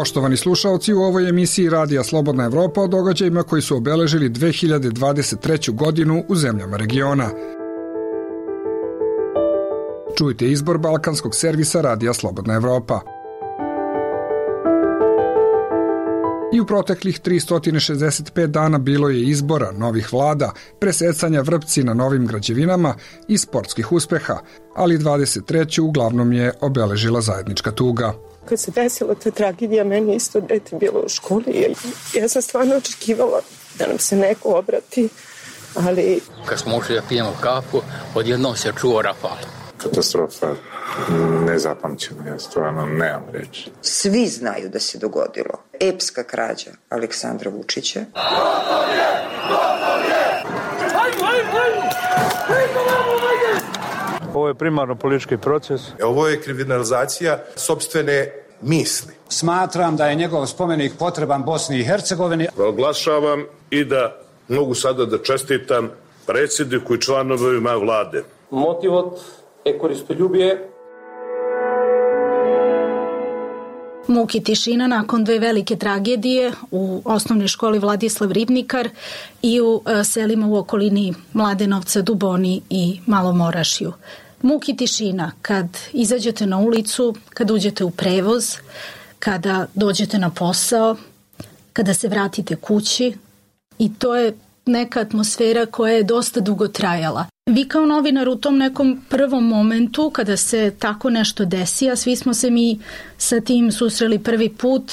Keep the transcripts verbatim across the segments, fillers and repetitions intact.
Poštovani slušaoci, u ovoj emisiji Radija Slobodna Evropa o događajima koji su obeležili dve hiljade dvadeset treću godinu u zemljama regiona. Čujte izbor balkanskog servisa Radija Slobodna Evropa. I u proteklih tristo šezdeset pet dana bilo je izbora, novih vlada, presecanja vrpci na novim građevinama i sportskih uspeha, ali dvadeset treću uglavnom je obeležila zajednička tuga. Kad se desila ta tragedija, meni isto dete bilo u školi. Ja sam stvarno očekivala da nam se neko obrati, ali... Kad smo ušli da pijemo kafu, odjednom se čuo rafal. Katastrofa nezapamćena, ja stvarno nemam reći. Svi znaju da se dogodilo. Epska krađa Aleksandra Vučića. Gotov je! Gotov je! Hajmo, hajmo, hajmo! Ovo je primarno politički proces. Ovo je kriminalizacija sopstvene misli. Smatram da je njegov spomenik potreban Bosni i Hercegovini. Oglašavam i da mogu sada da čestitam predsjedniku i članovima vlade. Motivot je koristoljubije. Muk i tišina nakon dve velike tragedije u osnovnoj školi Vladislav Ribnikar i u selima u okolini Mladenovca, Duboni i Malom Orašju. Muk i tišina kad izađete na ulicu, kad uđete u prevoz, kada dođete na posao, kada se vratite kući, i to je neka atmosfera koja je dosta dugo trajala. Vi kao novinar u tom nekom prvom momentu kada se tako nešto desi, a svi smo se mi sa tim susreli prvi put,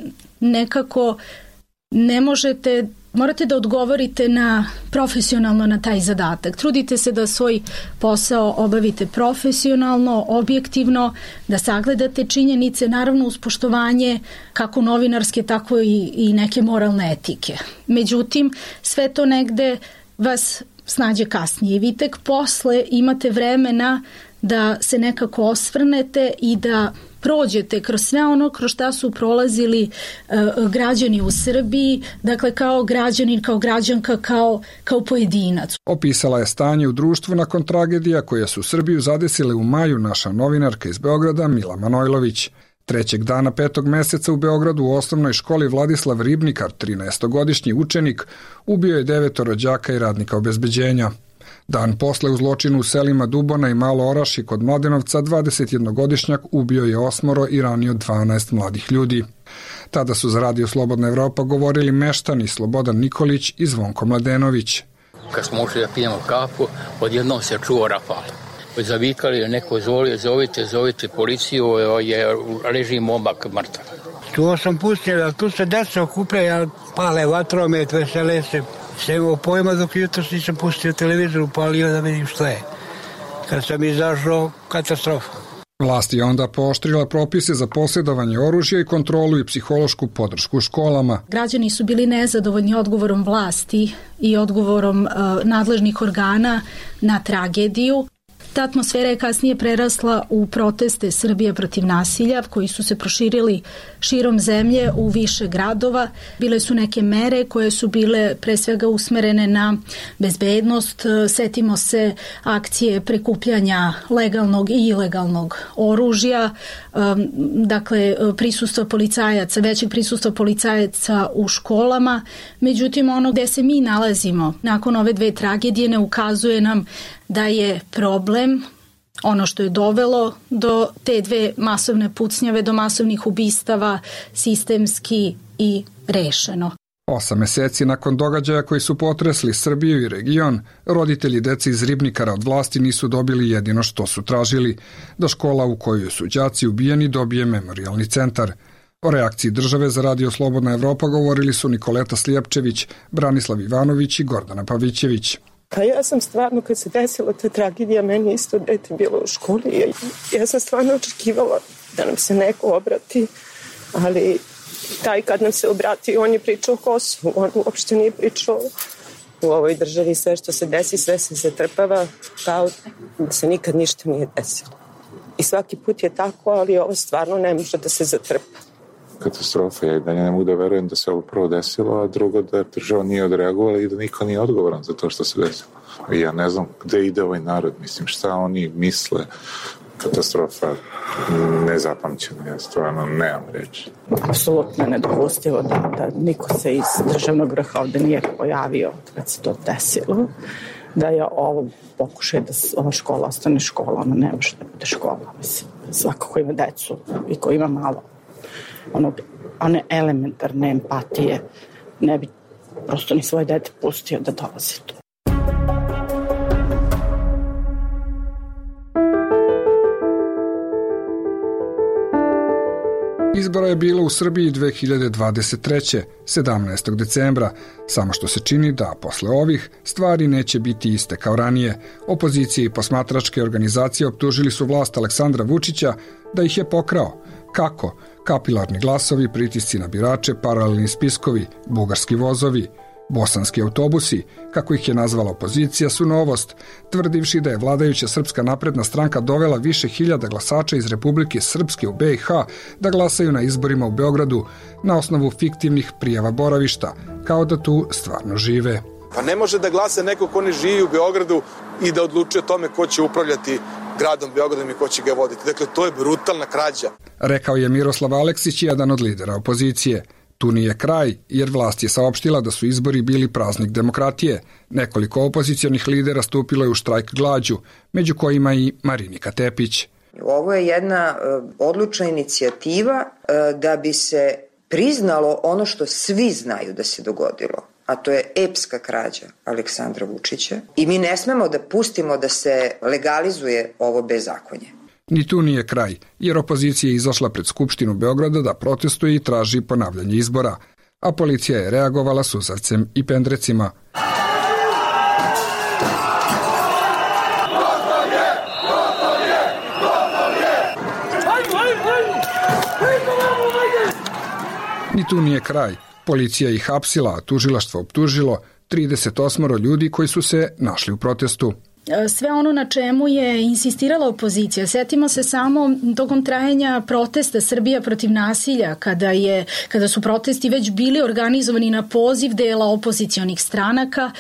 nekako ne možete, morate da odgovorite na profesionalno na taj zadatak. Trudite se da svoj posao obavite profesionalno, objektivno, da sagledate činjenice, naravno uz poštovanje kako novinarske, tako i, i neke moralne etike. Međutim, sve to negde vas snađe kasnije. Vi tek posle imate vremena da se nekako osvrnete i da prođete kroz sve ono kroz šta su prolazili uh, građani u Srbiji, dakle kao građanin, kao građanka, kao, kao pojedinac. Opisala je stanje u društvu nakon tragedija koje su Srbiju zadesile u maju naša novinarka iz Beograda Mila Manojlović. Trećeg dana petog meseca u Beogradu u osnovnoj školi Vladislav Ribnikar, trinaestogodišnji učenik, ubio je devetoro đaka i radnika obezbeđenja. Dan posle u zločinu u selima Dubona i Malo Orašje kod Mladenovca dvadesetjednogodišnjak ubio je osmoro i ranio dvanaest mladih ljudi. Tada su za Radio Slobodna Evropa govorili meštani Slobodan Nikolić i Zvonko Mladenović. Kad smo ušli da pijemo kafu, odjednom se čuo rafal. Zavikali, neko zvolio, zovite, zovite policiju, je leži momak mrtav. Tu sam pustio, tu se deca okupljaju, pale vatromet, vesele se. Sve imao pojma dok jutro nisam pustio televizor, upalio da vidim što je. Kad sam izašao, katastrofa. Vlast je onda pooštrila propise za posjedovanje oružja i kontrolu i psihološku podršku u školama. Građani su bili nezadovoljni odgovorom vlasti i odgovorom uh, nadležnih organa na tragediju. Ta atmosfera je kasnije prerasla u proteste Srbije protiv nasilja koji su se proširili širom zemlje u više gradova. Bile su neke mere koje su bile pre svega usmerene na bezbednost. Setimo se akcije prikupljanja legalnog i ilegalnog oružja, dakle prisustva policajaca, većeg prisustva policajaca u školama. Međutim, ono gde se mi nalazimo nakon ove dve tragedije ne ukazuje nam da je problem ono što je dovelo do te dve masovne pucnjave, do masovnih ubistava, sistemski i rešeno. Osam meseci nakon događaja koji su potresli Srbiju i region, roditelji dece iz Ribnikara od vlasti nisu dobili jedino što su tražili, da škola u kojoj su đaci ubijeni dobije memorijalni centar. O reakciji države za Radio Slobodna Evropa govorili su Nikoleta Slijepčević, Branislav Ivanović i Gordana Pavićević. Pa ja sam stvarno, kad se desila ta tragedija, meni isto dete bilo u školi. Ja sam stvarno očekivala da nam se neko obrati, ali taj kad nam se obrati, on je pričao o Kosovu, on uopšte nije pričao u ovoj državi. Sve što se desi, sve se zatrpava kao da se nikad ništa nije desilo. I svaki put je tako, ali ovo stvarno ne može da se zatrpa. Katastrofa je da ne mogu da verujem da se ovo prvo desilo, a drugo da država nije odreagovala i da niko nije odgovoran za to što se desilo. I ja ne znam gde ide ovaj narod, mislim šta oni misle, katastrofa nezapamćena, ja stvarno nemam reći. Apsolutno nedopustivo da, da niko se iz državnog vrha ovde nije pojavio kad se to desilo, da je ovo pokušaj da ova škola ostane škola, ona ne može da bude škola. Mislim, svako ko ima decu i ko ima malo onog, one elementarne empatije ne bi prosto ni svoje dete pustio da dolazi tu. Izbora je bilo u Srbiji dve hiljade dvadeset treće. sedamnaestog decembra, samo što se čini da posle ovih stvari neće biti iste kao ranije. Opozicije i posmatračke organizacije optužili su vlast Aleksandra Vučića da ih je pokrao. Kako? Kapilarni glasovi, pritisci na birače, paralelni spiskovi, bugarski vozovi, bosanski autobusi, kako ih je nazvala opozicija, su novost, tvrdivši da je vladajuća Srpska napredna stranka dovela više hiljada glasača iz Republike Srpske u be i ha da glasaju na izborima u Beogradu na osnovu fiktivnih prijava boravišta, kao da tu stvarno žive. Pa ne može da glasa neko ko ne živi u Beogradu i da odlučuje o tome ko će upravljati gradom Beogradom i ko će ga voditi. Dakle, to je brutalna krađa. Rekao je Miroslav Aleksić, jedan od lidera opozicije. Tu nije kraj, jer vlast je saopštila da su izbori bili praznik demokratije. Nekoliko opozicionih lidera stupilo je u štrajk glađu, među kojima i Marinika Tepić. Ovo je jedna odlučna inicijativa da bi se priznalo ono što svi znaju da se dogodilo, a to je epska krađa Aleksandra Vučića i mi ne smemo da pustimo da se legalizuje ovo bezakonje. Ni tu nije kraj, jer opozicija je izašla pred Skupštinu Beograda da protestuje i traži ponavljanje izbora, a policija je reagovala suzavcem i pendrecima. Ni tu nije kraj. Policija ih hapsila, a tužilaštvo optužilo trideset osam ljudi koji su se našli u protestu. Sve ono na čemu je insistirala opozicija. Setimo se samo tokom trajanja protesta Srbija protiv nasilja, kada, je, kada su protesti već bili organizovani na poziv dela opozicionih stranaka,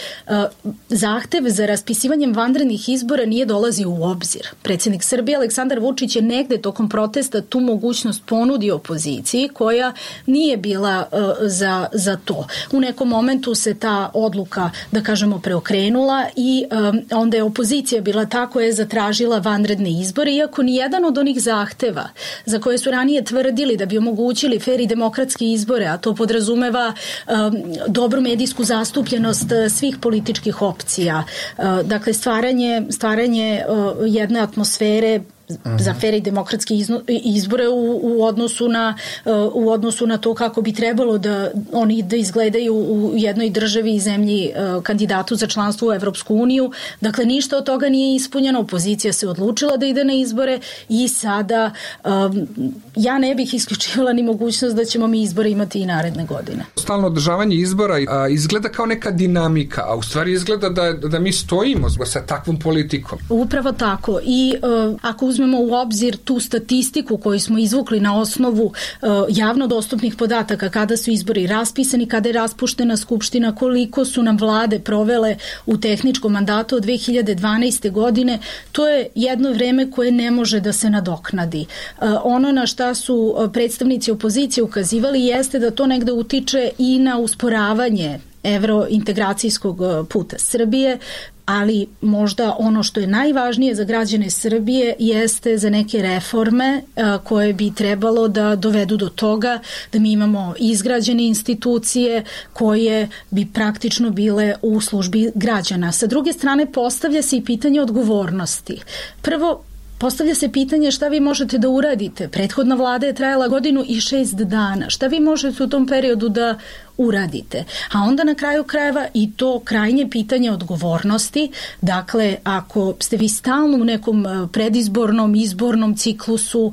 zahtev za raspisivanjem vanrednih izbora nije dolazio u obzir. Predsjednik Srbije Aleksandar Vučić je negde tokom protesta tu mogućnost ponudio opoziciji koja nije bila za, za to. U nekom momentu se ta odluka, da kažemo, preokrenula i onda je opozicija bila ta koja je zatražila vanredne izbore, iako ni jedan od onih zahteva za koje su ranije tvrdili da bi omogućili fer i demokratske izbore, a to podrazumeva um, dobru medijsku zastupljenost svih političkih opcija, uh, dakle stvaranje, stvaranje uh, jedne atmosfere za fer i demokratske izbore u, u, odnosu na, u odnosu na to kako bi trebalo da oni da izgledaju u jednoj državi i zemlji kandidatu za članstvo u Evropsku uniju. Dakle, ništa od toga nije ispunjeno. Opozicija se odlučila da ide na izbore i sada um, ja ne bih isključivala ni mogućnost da ćemo mi izbore imati i naredne godine. Stalno održavanje izbora a, izgleda kao neka dinamika, a u stvari izgleda da, da mi stojimo sa takvom politikom. Upravo tako. I uh, ako uzmemo u obzir tu statistiku koju smo izvukli na osnovu uh, javno dostupnih podataka, kada su izbori raspisani, kada je raspuštena Skupština, koliko su nam vlade provele u tehničkom mandatu od dve hiljade dvanaeste. godine, to je jedno vreme koje ne može da se nadoknadi. Uh, ono na šta su predstavnici opozicije ukazivali jeste da to negde utiče i na usporavanje evrointegracijskog puta Srbije, ali možda ono što je najvažnije za građane Srbije jeste za neke reforme koje bi trebalo da dovedu do toga da mi imamo izgrađene institucije koje bi praktično bile u službi građana. Sa druge strane, postavlja se i pitanje odgovornosti. Prvo, postavlja se pitanje šta vi možete da uradite. Prethodna vlada je trajala godinu i šest dana. Šta vi možete u tom periodu da uradite? A onda na kraju krajeva i to krajnje pitanje odgovornosti. Dakle, ako ste vi stalno u nekom predizbornom, izbornom ciklusu,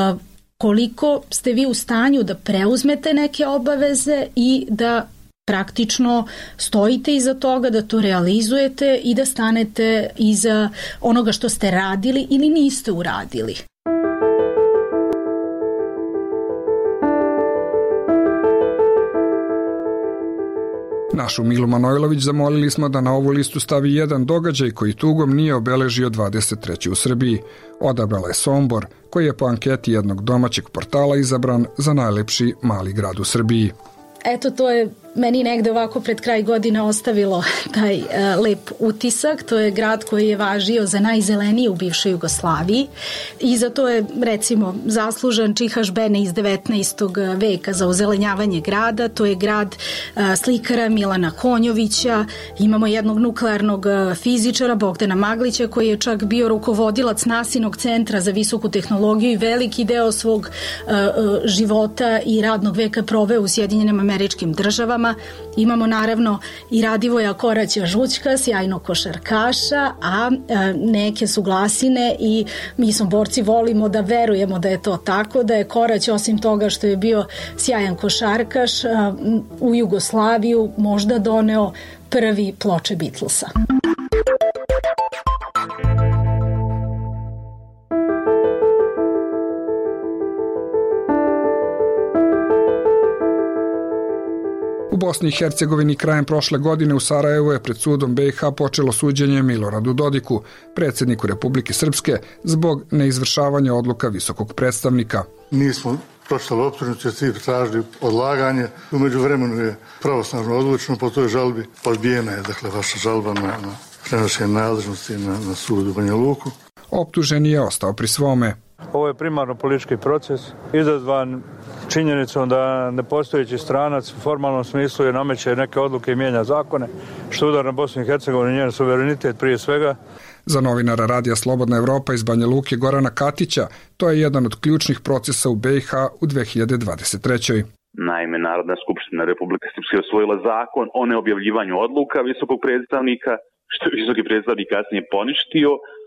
koliko ste vi u stanju da preuzmete neke obaveze i da praktično stojite iza toga, da to realizujete i da stanete iza onoga što ste radili ili niste uradili. Našu Milu Manojlović zamolili smo da na ovu listu stavi jedan događaj koji tugom nije obeležio dvadeset treću u Srbiji. Odabrala je Sombor, koji je po anketi jednog domaćeg portala izabran za najlepši mali grad u Srbiji. Eto, to je meni negde ovako pred kraj godine ostavilo taj uh, lep utisak. To je grad koji je važio za najzeleniji u bivšoj Jugoslaviji i za to je, recimo, zaslužan Čihaš Bene iz devetnaestog veka za ozelenjavanje grada. To je grad uh, slikara Milana Konjovića. Imamo jednog nuklearnog uh, fizičara Bogdana Maglića koji je čak bio rukovodilac Nasinog centra za visoku tehnologiju i veliki deo svog uh, uh, života i radnog veka proveo u Sjedinjenim Američkim Državama. Imamo naravno i Radivoja Koraća Žućka, sjajnog košarkaša, a e, neke su glasine i mi smo borci volimo da verujemo da je to tako, da je Korać osim toga što je bio sjajan košarkaš, a, u Jugoslaviju možda doneo prvi ploče Beatlesa. U Bosni i Hercegovini krajem prošle godine u Sarajevu je pred sudom be i ha počelo suđenje Miloradu Dodiku, predsjedniku Republike Srpske, zbog neizvršavanja odluka visokog predstavnika. Nismo pročitali optužnicu, jer svi tražili odlaganje. U međuvremenu je pravosnažno odlučeno, po toj žalbi odbijena je, dakle, vaša žalba na, na prenošenje nadležnosti na, na sud u Banja Luku. Optuženi je ostao pri svome. Ovo je primarno politički proces, izazvan činjenicom da nepostojeći stranac u formalnom smislu je nameće neke odluke i mijenja zakone, što udar na Bosnu i Hercegovinu i njen suverenitet prije svega. Za novinara Radija Slobodna Evropa iz Banja Luke Gorana Katića, to je jedan od ključnih procesa u be i ha u dve hiljade dvadeset trećoj. Naime, Narodna skupština Republike Srpske osvojila zakon o neobjavljivanju odluka visokog predstavnika, što je visoki predstavnik kasnije poništio,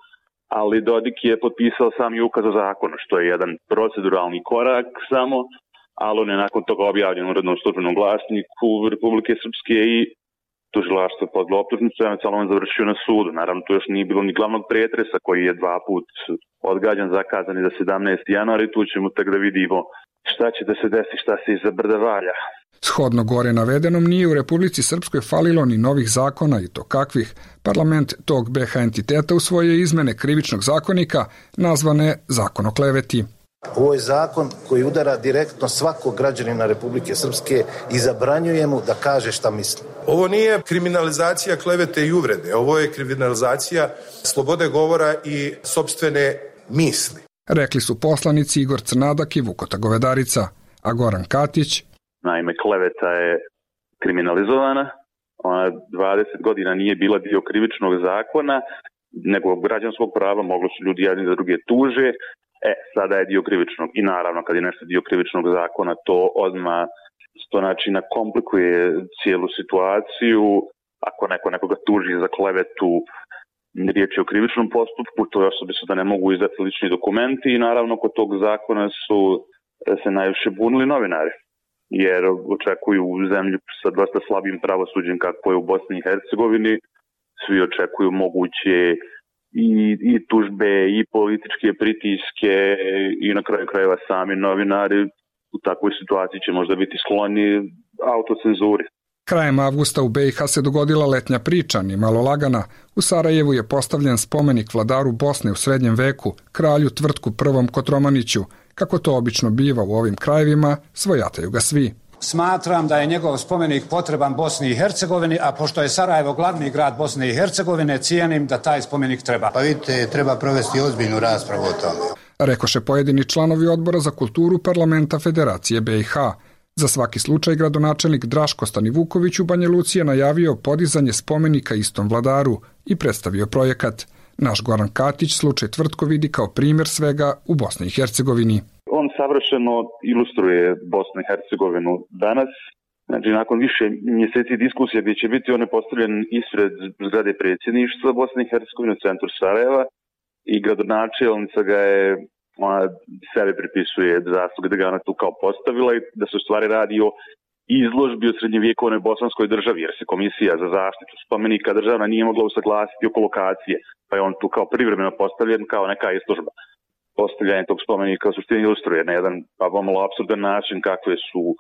ali Dodik je potpisao sam i ukaz o zakonu, što je jedan proceduralni korak samo, ali on je nakon toga objavljen u Urednom službenom glasniku Republike Srpske i tužilaštvo je podlo optužnicu, eventualno on završio na sudu. Naravno, tu još nije bilo ni glavnog pretresa koji je dva put odgađan, zakazan za sedamnaesti januar i tu ćemo tek da vidimo šta će da se desi, šta se iza brda valja. Shodno gore navedenom nije u Republici Srpskoj falilo ni novih zakona i to kakvih. Parlament tog be ha entiteta usvojio izmene krivičnog zakonika nazvane Zakon o kleveti. Ovo je zakon koji udara direktno svakog građanina Republike Srpske i zabranjuje mu da kaže šta misli. Ovo nije kriminalizacija klevete i uvrede, ovo je kriminalizacija slobode govora i sopstvene misli. Rekli su poslanici Igor Crnadak i Vukota Govedarica, a Goran Katić. Naime, kleveta je kriminalizovana, ona dvadeset godina nije bila dio krivičnog zakona, nego građanskog prava, moglo su ljudi jedni za druge tuže, e, sada je dio krivičnog. I naravno, kad je nešto dio krivičnog zakona, to odmah sto načina komplikuje cijelu situaciju. Ako neko nekoga tuži za klevetu, riječ je o krivičnom postupku, toj osobi su da ne mogu izdati lični dokumenti i naravno kod tog zakona su se najviše bunili novinari, jer očekuju u zemlji sa dosta slabim pravosuđem kako je u Bosni i Hercegovini, svi očekuju moguće i, i tužbe i političke pritiske i na kraju krajeva sami novinari u takvoj situaciji će možda biti skloni autocenzuri. Krajem avgusta u be i ha se dogodila letnja priča, ni malo lagana. U Sarajevu je postavljen spomenik vladaru Bosne u srednjem veku, kralju Tvrtku prvom Kotromaniću. Kako to obično biva u ovim krajevima, svojataju ga svi. Smatram da je njegov spomenik potreban Bosni i Hercegovini, a pošto je Sarajevo glavni grad Bosne i Hercegovine, cijenim da taj spomenik treba. Pa vidite, treba provesti ozbiljnu raspravu o tome. Rekoše pojedini članovi odbora za kulturu parlamenta Federacije be i ha. Za svaki slučaj gradonačelnik Draško Stanivuković u Banja Luci je najavio podizanje spomenika istom vladaru i predstavio projekat. Naš Goran Katić slučaj Tvrtko vidi kao primjer svega u Bosni i Hercegovini. On savršeno ilustruje Bosnu i Hercegovinu danas. Znači, nakon više mjeseci diskusije gdje će biti on je postavljen ispred zgrade predsjedništva Bosne i Hercegovine u centru Sarajeva i gradonačelnica ga je, ona sebe pripisuje zasluge da ga ona tu kao postavila i da se u stvari radi o izložbi o srednjevjekovnoj bosanskoj državi, jer se komisija za zaštitu spomenika državna nije mogla usaglasiti oko lokacije, pa je on tu kao privremeno postavljen kao neka izložba. Postavljanje tog spomenika u suštini ilustruje na jedan pa pomalo apsurdan način kakve su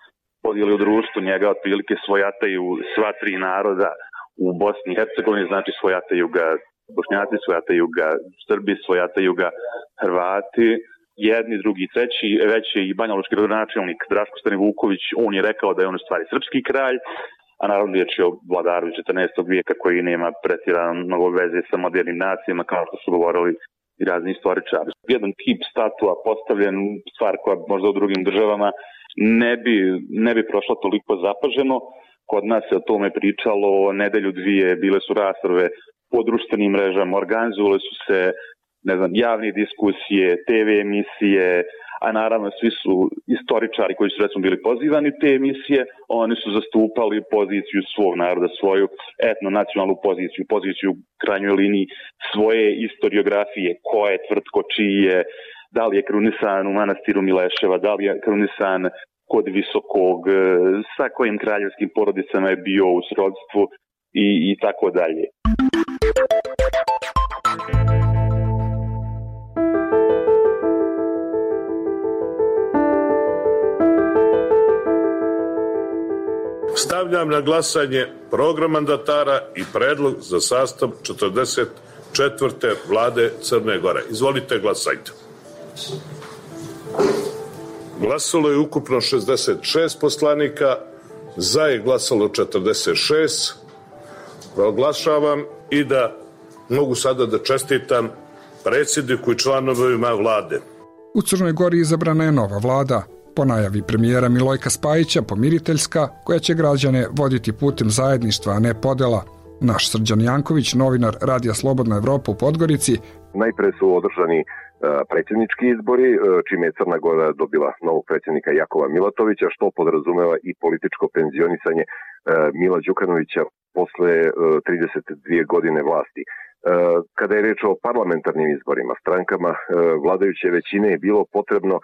podijeli u društvu, njega otprilike svojataju sva tri naroda u Bosni i Hercegovini, znači svojataju ga Bošnjaci, svojataju ga Srbi, svojataju ga Hrvati, jedni, drugi, treći, već je i banjalučki gradonačelnik Draško Stanivuković, on je rekao da je on u stvari srpski kralj, a naravno riječ je o vladaru četrnaestog vijeka koji nema pretjerano mnogo veze sa modernim nacijama, kao što su govorili i razni istoričari. Jedan kip statua postavljen, stvar koja možda u drugim državama ne bi, ne bi prošla toliko zapaženo. Kod nas se o tome pričalo nedelju dvije, bile su rasprave po društvenim mrežama, organizovali su se ne znam, javne diskusije, te ve emisije, a naravno svi su istoričari koji su recimo bili pozivani te emisije, oni su zastupali poziciju svog naroda, svoju etno-nacionalnu poziciju, poziciju u krajnjoj liniji svoje istoriografije, ko je tvrtko, čiji je, da li je krunisan u manastiru Mileševa, da li je krunisan kod Visokog, sa kojim kraljevskim porodicama je bio u srodstvu i, i tako dalje. Stavljam na glasanje program mandatara i predlog za sastav četrdeset četvrte vlade Crne Gore. Izvolite, glasajte. Glasalo je ukupno šezdeset šest poslanika, za je glasalo četrdeset šest. Oglašavam i da mogu sada da čestitam predsjedniku i članovima vlade. U Crnoj Gori izabrana je nova vlada. Po najavi premijera Milojka Spajića, pomiriteljska, koja će građane voditi putem zajedništva, a ne podela. Naš Srđan Janković, novinar Radija Slobodna Evropa u Podgorici. Najpre su održani predsjednički izbori, čime je Crna Gora dobila novog predsjednika Jakova Milatovića, što podrazumeva i političko penzionisanje Mila Đukanovića posle trideset dvije godine vlasti. Kada je reč o parlamentarnim izborima, strankama vladajuće većine je bilo potrebno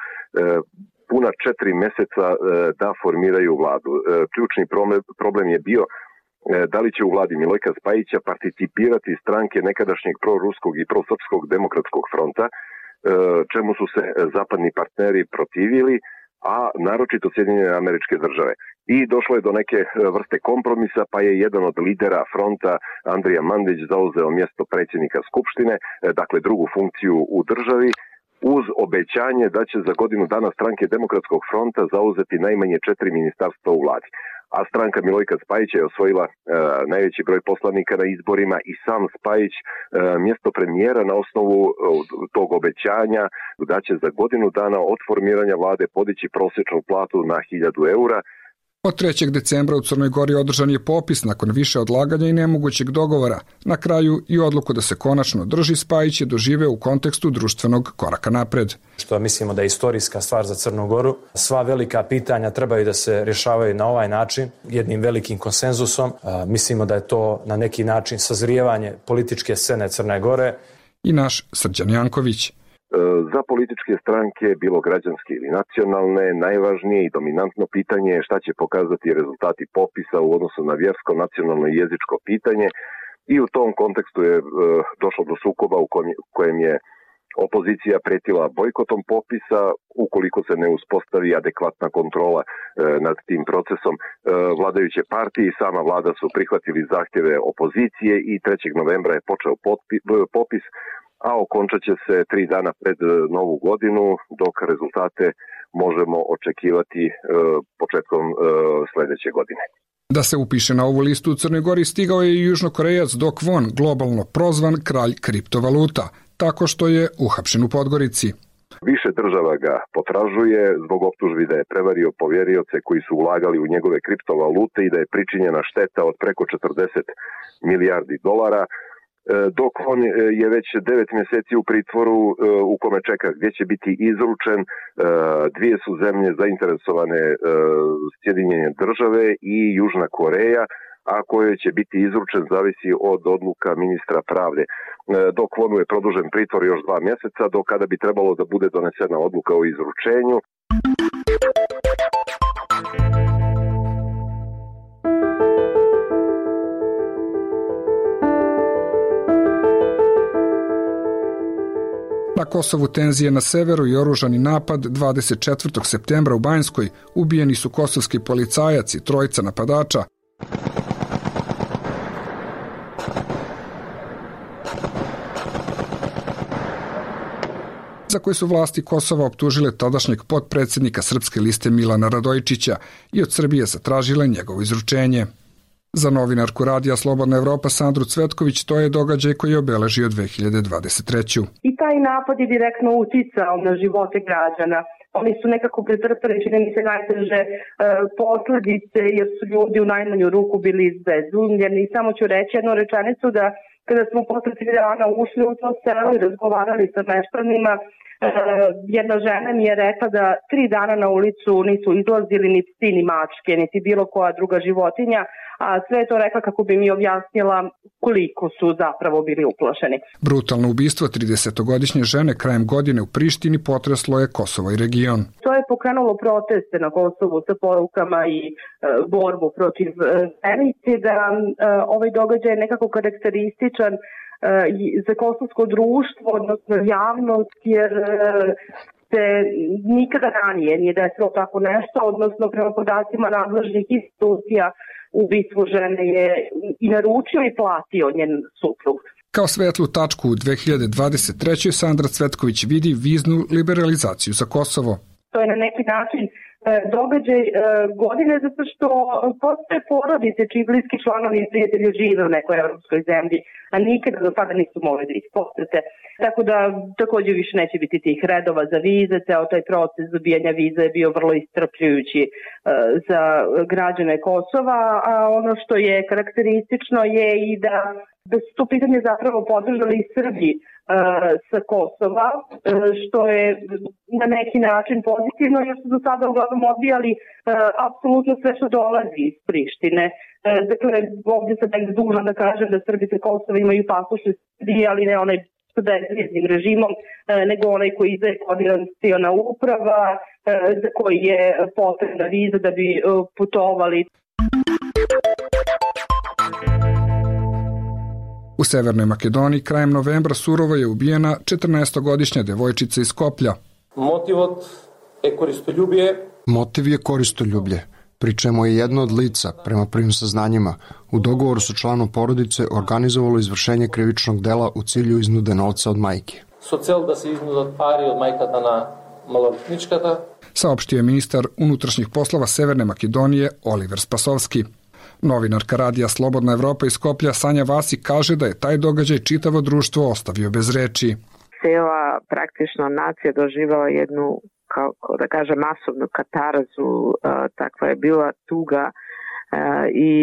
puna četiri meseca da formiraju vladu. Ključni problem je bio da li će u vladi Milojka Spajića participirati stranke nekadašnjeg proruskog i prosrpskog demokratskog fronta, čemu su se zapadni partneri protivili, a naročito Sjedinjene Američke Države. I došlo je do neke vrste kompromisa, pa je jedan od lidera fronta, Andrija Mandić, zauzeo mjesto predsjednika Skupštine, dakle drugu funkciju u državi, uz obećanje da će za godinu dana stranke Demokratskog fronta zauzeti najmanje četiri ministarstva u vladi. A stranka Milojka Spajića je osvojila e, najveći broj poslanika na izborima i sam Spajić e, mjesto premijera na osnovu e, tog obećanja da će za godinu dana od formiranja vlade podići prosječnu platu na hiljadu eura. Od trećeg decembra u Crnoj Gori održan je popis nakon više odlaganja i nemogućeg dogovora. Na kraju i odluku da se konačno drži Spajić je doživeo u kontekstu društvenog koraka napred. Što mislimo da je istorijska stvar za Crnu Goru. Sva velika pitanja trebaju da se rješavaju na ovaj način, jednim velikim konsenzusom. Mislimo da je to na neki način sazrijevanje političke scene Crne Gore. I naš Srđan Janković. Za političke stranke, bilo građanske ili nacionalne, najvažnije i dominantno pitanje je šta će pokazati rezultati popisa u odnosu na vjersko, nacionalno i jezičko pitanje i u tom kontekstu je e, došlo do sukoba u kojem, kojem je opozicija pretila bojkotom popisa ukoliko se ne uspostavi adekvatna kontrola e, nad tim procesom. E, vladajuće partije i sama vlada su prihvatili zahtjeve opozicije i trećeg novembra je počeo potpi, popis, a okončat će se tri dana pred novu godinu, dok rezultate možemo očekivati e, početkom e, sljedeće godine. Da se upiše na ovu listu u Crnoj Gori stigao je i južnokorejac Do Kwon, globalno prozvan kralj kriptovaluta, tako što je uhapšen u Podgorici. Više država ga potražuje zbog optužbi da je prevario povjerioce koji su ulagali u njegove kriptovalute i da je pričinjena šteta od preko četrdeset milijardi dolara. Dok on je već devet mjeseci u pritvoru u kome čeka gdje će biti izručen. Dvije su zemlje zainteresovane, Sjedinjene Države i Južna Koreja, a koje će biti izručen zavisi od odluka ministra pravde. Dok onu je produžen pritvor još dva mjeseca, do kada bi trebalo da bude donesena odluka o izručenju. Kosovu tenzije na severu i oružani napad dvadeset četvrtog septembra u Banjskoj ubijeni su kosovski policajac i trojica napadača. Za koje su vlasti Kosova optužile tadašnjeg potpredsjednika Srpske liste Milana Radojičića i od Srbije zatražile njegovo izručenje. Za novinarku Radija Slobodna Evropa Sandru Cvetković to je događaj koji je obeležio dve hiljade dvadeset treću. I taj napad je direktno uticao na živote građana. Oni su nekako pretrpeli, čini mi se, najteže e, posljedice, jer su ljudi u najmanju ruku bili izbezumljeni. I samo ću reći jednu rečenicu da kada smo posle tri dana ušli u to selo i razgovarali sa meštanima, e, jedna žena mi je rekla da tri dana na ulicu nisu izlazili ni psi, ni mačke, niti bilo koja druga životinja, a sve je to rekla kako bi mi objasnila koliko su zapravo bili uplašeni. Brutalno ubistvo tridesetogodišnje žene krajem godine u Prištini potreslo je Kosovo i region. To je pokrenulo proteste na Kosovu sa porukama i e, borbu protiv e, zenice, da e, ovaj događaj je nekako karakterističan e, za kosovsko društvo, odnosno javnost, jer e, se nikada ranije nije desilo tako nešto, odnosno prema podacima nadležnih institucija ubistvo žene je i naručio i platio njen suprug. Kao svetlu tačku u dve hiljade dvadeset trećoj Sandra Cvetković vidi viznu liberalizaciju za Kosovo. To je na neki način događaj godine zato što postoje porodice čiji bliski članovi i prijatelji žive u nekoj evropskoj zemlji, a nikada do sada nisu mogli da ih posete. Tako da također više neće biti tih redova za vize, ceo taj proces dobijanja vize je bio vrlo iscrpljujući za građane Kosova, a ono što je karakteristično je i da da su to pitanje zapravo podržali i Srbi uh, sa Kosova, uh, što je na neki način pozitivno, jer su do sada uglavnom odbijali uh, apsolutno sve što dolazi iz Prištine. Uh, dakle, ovdje sad je dužno da kažem da Srbi sa Kosova imaju pasoše Srbije, ali ne onaj sa bezviznim režimom, uh, nego onaj koji izdaje koordinaciona uprava, uh, za koji je potrebna viza da bi uh, putovali. U Severnoj Makedoniji krajem novembra surovo je ubijena četrnaestogodišnja devojčica iz Skoplja. Motivot je koristoljubije. Motiv je koristoljublje, pri čemu je jedno od lica, prema prvim saznanjima, u dogovoru sa članom porodice organizovalo izvršenje krivičnog dela u cilju iznude novca od majke. Со цел да се изнудат пари од мајката на малолетничката. Saopštio je ministar unutrašnjih poslova Severne Makedonije Oliver Spasovski. Novinarka Radija Slobodna Evropa iz Skoplja Sanja Vasi kaže da je taj događaj čitavo društvo ostavio bez reči. Cela praktično nacija doživela jednu, kako da kažem, masovnu katarzu, takva je bila tuga i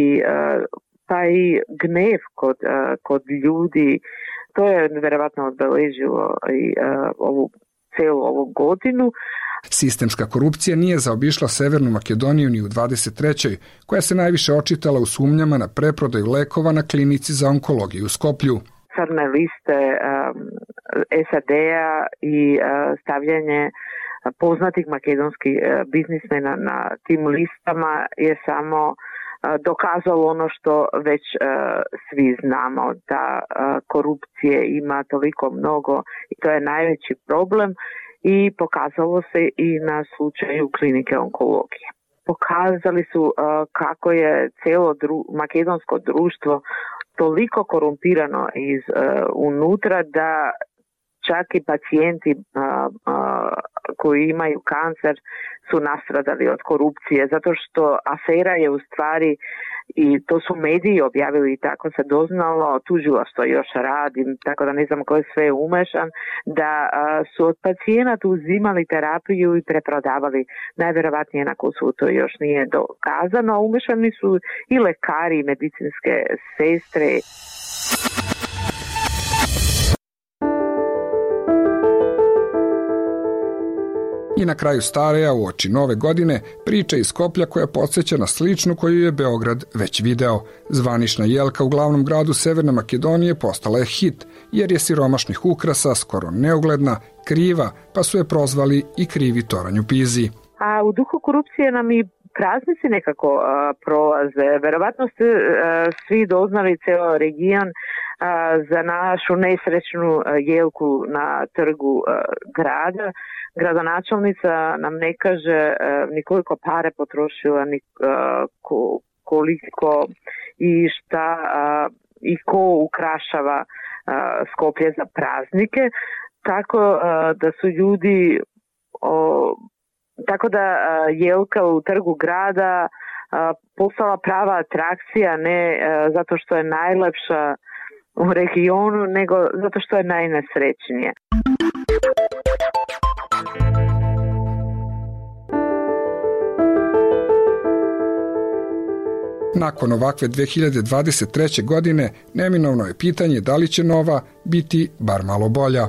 taj gnev kod, kod ljudi, to je verovatno odbeležilo i ovu celu ovu godinu. Sistemska korupcija nije zaobišla Severnu Makedoniju ni u dvadeset trećoj koja se najviše očitala u sumnjama na preprodaju lekova na klinici za onkologiju u Skoplju. Crne liste um, S A D-a i uh, stavljanje poznatih makedonskih uh, biznismena na tim listama je samo uh, dokazalo ono što već uh, svi znamo, da uh, korupcije ima toliko mnogo i to je najveći problem. I pokazalo se i na slučaju klinike onkologije. Pokazali su uh, kako je cijelo dru- makedonsko društvo toliko korumpirano iz uh, unutra da čak i pacijenti uh, uh, koji imaju kancer su nastradali od korupcije, zato što afera je u stvari, i to su mediji objavili i tako se doznalo, tužilaštvo još radi, tako da ne znam ko je sve umešan, da uh, su od pacijenata uzimali terapiju i preprodavali. Najvjerovatnije na Kosovu to još nije dokazano, a umešani su i lekari i medicinske sestre. I na kraju stare, a uoči nove godine, priča iz Skoplja koja podsjeća na sličnu koju je Beograd već video. Zvanična jelka u glavnom gradu Severne Makedonije postala je hit, jer je siromašnih ukrasa skoro neugledna, kriva, pa su je prozvali i krivi toranj u Pizi. A u duhu korupcije nam i praznici nekako uh, prolaze. Verovatno ste uh, svi doznali ceo region za našu nesrećnu jelku na trgu grada. Gradonačelnica nam ne kaže ni koliko pare potrošila, ni koliko i šta i ko ukrašava Skoplje za praznike. Tako da su ljudi, tako da jelka u trgu grada postala prava atrakcija, ne zato što je najlepša u regionu, nego zato što je najnesrećnije. Nakon ovakve dve hiljade dvadeset treće. godine neminovno je pitanje da li će nova biti bar malo bolja.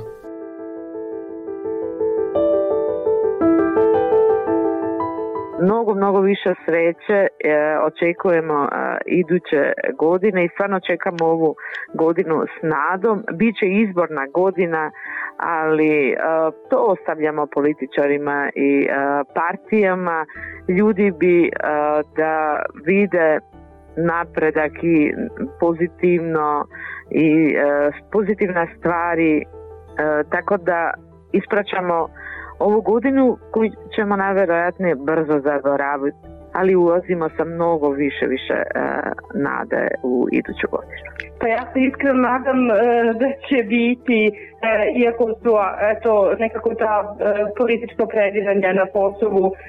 Mnogo, mnogo više sreće e, očekujemo e, iduće godine i stvarno čekamo ovu godinu s nadom. Biće izborna godina, ali e, to ostavljamo političarima i e, partijama. Ljudi bi e, da vide napredak i pozitivno i e, pozitivne stvari, e, tako da ispraćamo ovu godinu koju ćemo najvjerojatnije brzo zaboraviti, ali ulazimo sa mnogo više, više e, nade u iduću godinu. Pa ja se iskreno nadam e, da će biti, e, iako su eto, nekako ta e, politička predviđanja na Kosovu e,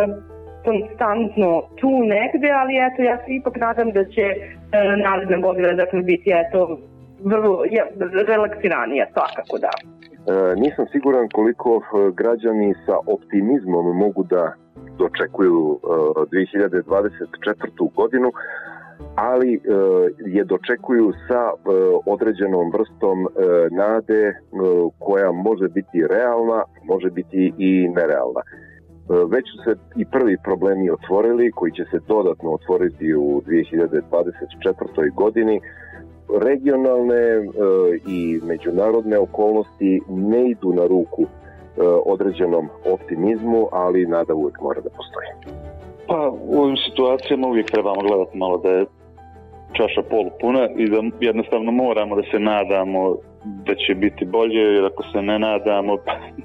konstantno tu negde, ali eto, ja se ipak nadam da će e, naredna godina dakle, biti eto, vrlo ja, relaksiranija, svakako da. E, nisam siguran koliko građani sa optimizmom mogu da dočekuju e, dve hiljade dvadeset četvrtu. godinu, ali e, je dočekuju sa e, određenom vrstom e, nade e, koja može biti realna, može biti i nerealna. E, već su se i prvi problemi otvorili, koji će se dodatno otvoriti u dve hiljade dvadeset četvrtoj. godini. Regionalne e, i međunarodne okolnosti ne idu na ruku e, određenom optimizmu, ali nada uvijek mora da postoji. Pa u ovim situacijama uvijek trebamo gledati malo da je čaša polupuna i da jednostavno moramo da se nadamo da će biti bolje, jer ako se ne nadamo,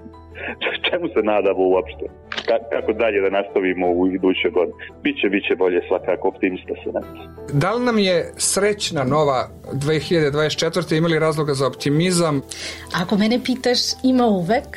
čemu se nadamo uopšte? Kako dalje da nastavimo u idućoj godini? Biće, biće bolje svakako, optimista se ne. Da li nam je srećna nova dve hiljade dvadeset četvrte. imali razloga za optimizam? Ako mene pitaš, ima uvek.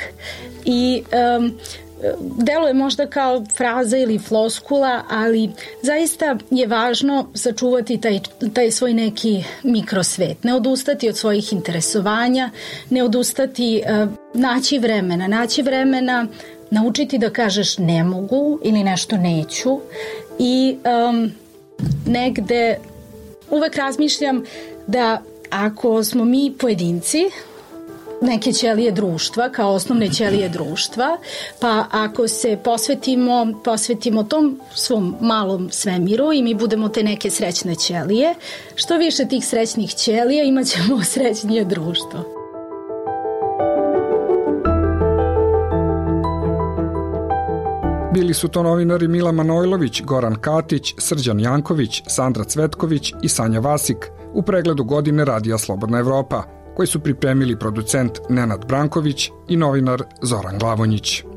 I um, deluje možda kao fraza ili floskula, ali zaista je važno sačuvati taj, taj svoj neki mikrosvet. Ne odustati od svojih interesovanja, ne odustati, uh, naći vremena, naći vremena, naučiti da kažeš ne mogu ili nešto neću i um, negde uvek razmišljam da ako smo mi pojedinci, neke ćelije društva, kao osnovne ćelije društva, pa ako se posvetimo, posvetimo tom svom malom svemiru i mi budemo te neke srećne ćelije, što više tih srećnih ćelija imat ćemo srećnije društvo. Bili su to novinari Mila Manojlović, Goran Katić, Srđan Janković, Sandra Cvetković i Sanja Vasik u pregledu godine Radija Slobodna Evropa, koji su pripremili producent Nenad Branković i novinar Zoran Glavonjić.